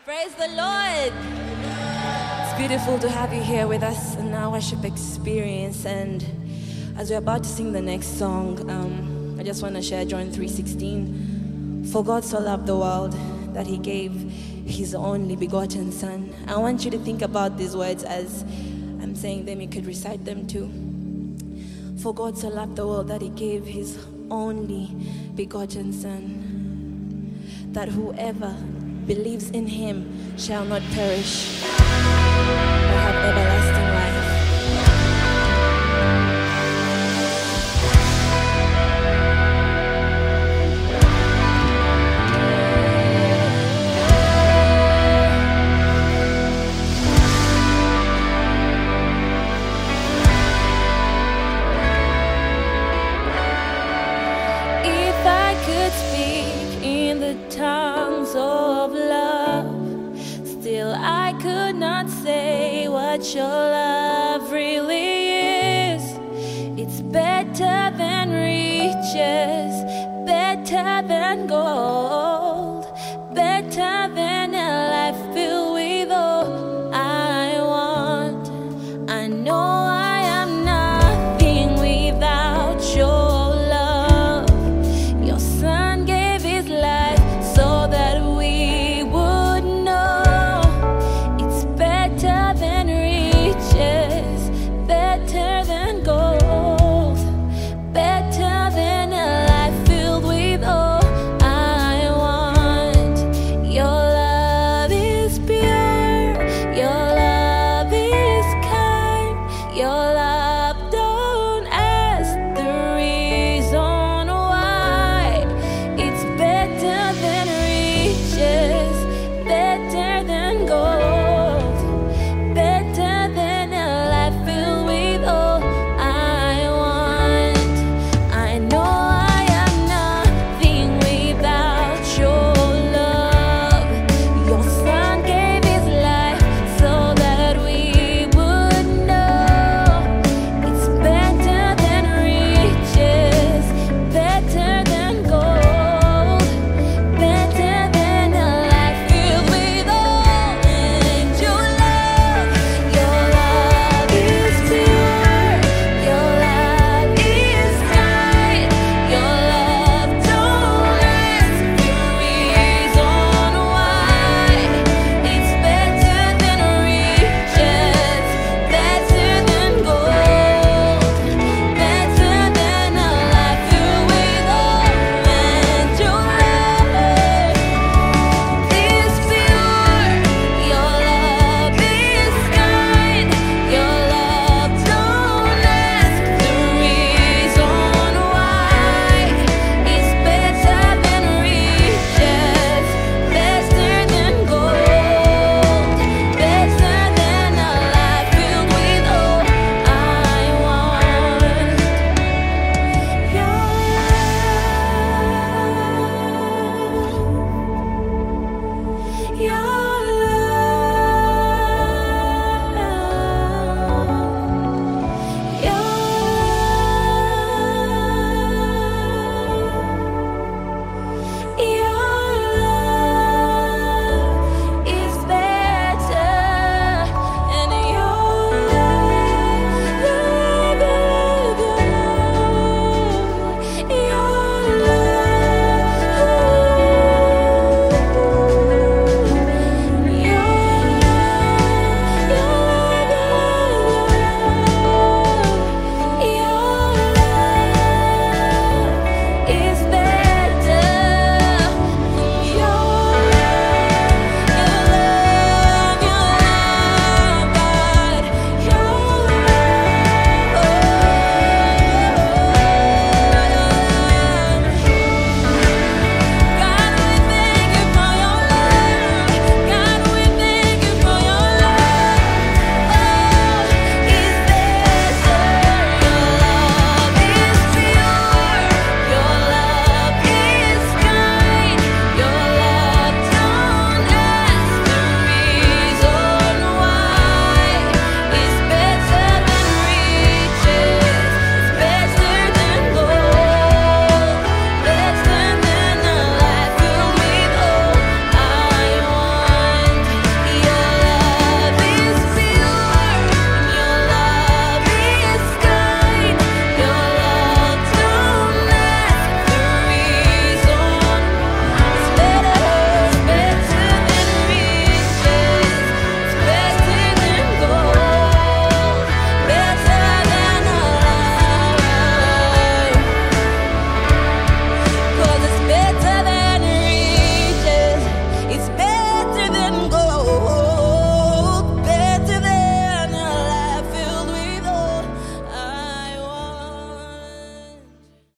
Praise the Lord. It's beautiful to have you here with us in our worship experience. And as we're about to sing the next song, I just want to share John 3:16. For God so loved the world that he gave his only begotten son. I want you to think about these words as I'm saying them. You could recite them too. For God so loved the world that he gave his only begotten son, that whoever believes in him shall not perish but have everlasting life. If I could speak in the tongues of love, still I could not say what your love